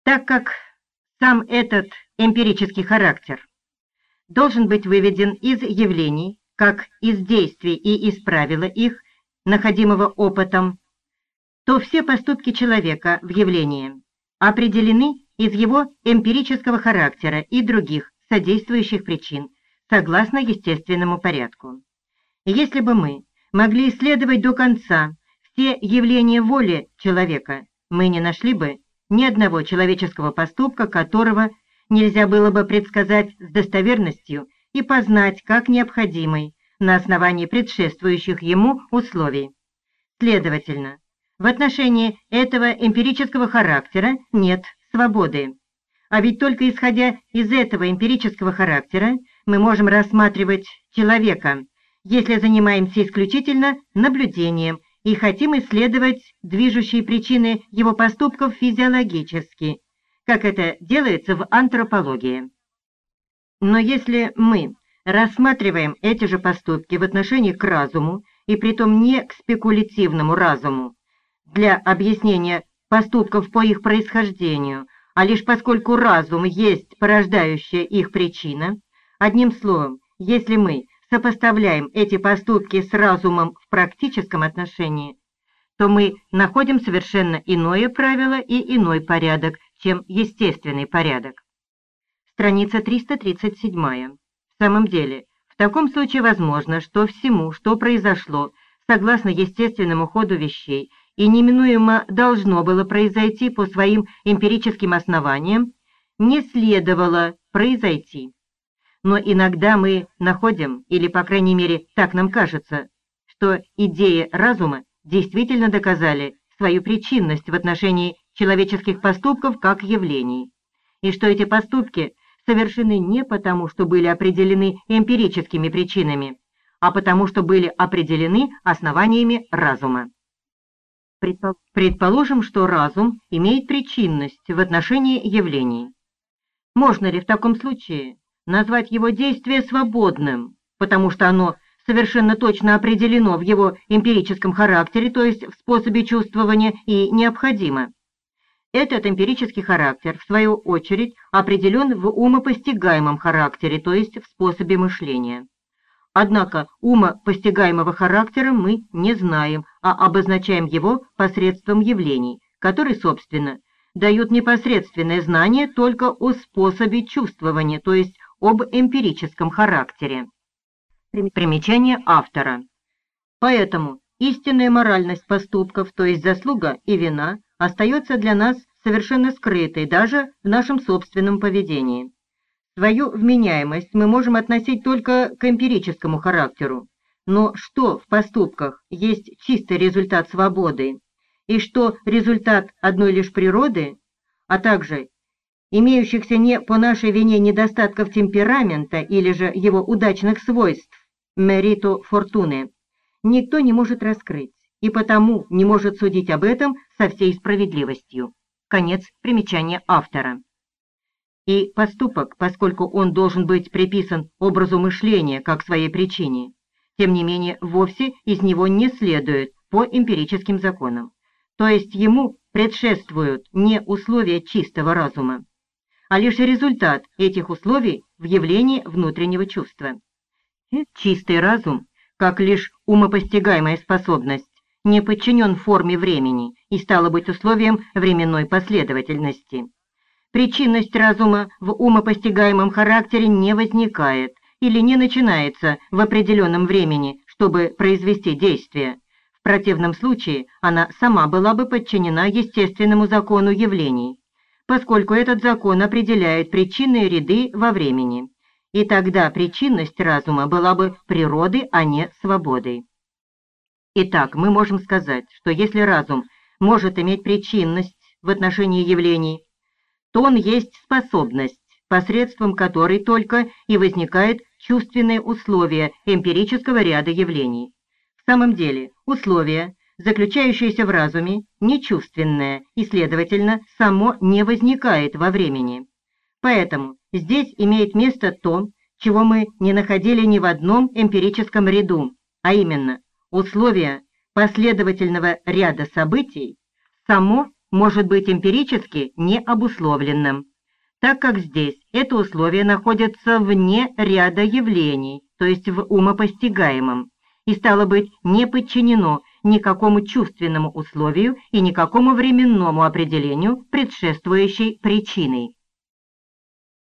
Так как сам этот эмпирический характер должен быть выведен из явлений, как из действий и из правила их, находимого опытом, то все поступки человека в явлении определены из его эмпирического характера и других содействующих причин, согласно естественному порядку. Если бы мы могли исследовать до конца все явления воли человека, мы не нашли бы ни одного человеческого поступка, которого нельзя было бы предсказать с достоверностью и познать как необходимый на основании предшествующих ему условий. Следовательно, в отношении этого эмпирического характера нет свободы. А ведь только исходя из этого эмпирического характера мы можем рассматривать человека, если занимаемся исключительно наблюдением и хотим исследовать движущие причины его поступков физиологически, как это делается в антропологии. Но если мы рассматриваем эти же поступки в отношении к разуму, и притом не к спекулятивному разуму, для объяснения поступков по их происхождению, а лишь поскольку разум есть порождающая их причина, одним словом, если мы сопоставляем эти поступки с разумом в практическом отношении, то мы находим совершенно иное правило и иной порядок, чем естественный порядок. Страница 337. В самом деле, в таком случае возможно, что всему, что произошло, согласно естественному ходу вещей, и неминуемо должно было произойти по своим эмпирическим основаниям, не следовало произойти. Но иногда мы находим, или по крайней мере так нам кажется, что идеи разума действительно доказали свою причинность в отношении человеческих поступков как явлений, и что эти поступки совершены не потому, что были определены эмпирическими причинами, а потому, что были определены основаниями разума. Предположим, что разум имеет причинность в отношении явлений. Можно ли в таком случае назвать его действие свободным, потому что оно совершенно точно определено в его эмпирическом характере, то есть в способе чувствования, и необходимо? Этот эмпирический характер, в свою очередь, определен в умопостигаемом характере, то есть в способе мышления. Однако умопостигаемого характера мы не знаем, а обозначаем его посредством явлений, которые, собственно, дают непосредственное знание только о способе чувствования, то есть об эмпирическом характере. Примечание автора. Поэтому истинная моральность поступков, то есть заслуга и вина, остается для нас совершенно скрытой даже в нашем собственном поведении. Свою вменяемость мы можем относить только к эмпирическому характеру, но что в поступках есть чистый результат свободы, и что результат одной лишь природы, а также имеющихся не по нашей вине недостатков темперамента или же его удачных свойств, мерито фортуны, никто не может раскрыть, и потому не может судить об этом со всей справедливостью. Конец примечания автора. И поступок, поскольку он должен быть приписан образу мышления как своей причине, тем не менее вовсе из него не следует по эмпирическим законам, то есть ему предшествуют не условия чистого разума, а лишь результат этих условий в явлении внутреннего чувства. Чистый разум, как лишь умопостигаемая способность, не подчинен форме времени и стало быть условием временной последовательности. Причинность разума в умопостигаемом характере не возникает или не начинается в определенном времени, чтобы произвести действие. В противном случае она сама была бы подчинена естественному закону явлений, поскольку этот закон определяет причинные ряды во времени, и тогда причинность разума была бы природой, а не свободой. Итак, мы можем сказать, что если разум может иметь причинность в отношении явлений, то он есть способность, посредством которой только и возникает чувственное условие эмпирического ряда явлений. В самом деле, условие, заключающееся в разуме, нечувственное и, следовательно, само не возникает во времени. Поэтому здесь имеет место то, чего мы не находили ни в одном эмпирическом ряду, а именно условие последовательного ряда событий само может быть эмпирически необусловленным, так как здесь это условие находится вне ряда явлений, то есть в умопостигаемом, и стало быть не подчинено никакому чувственному условию и никакому временному определению предшествующей причиной.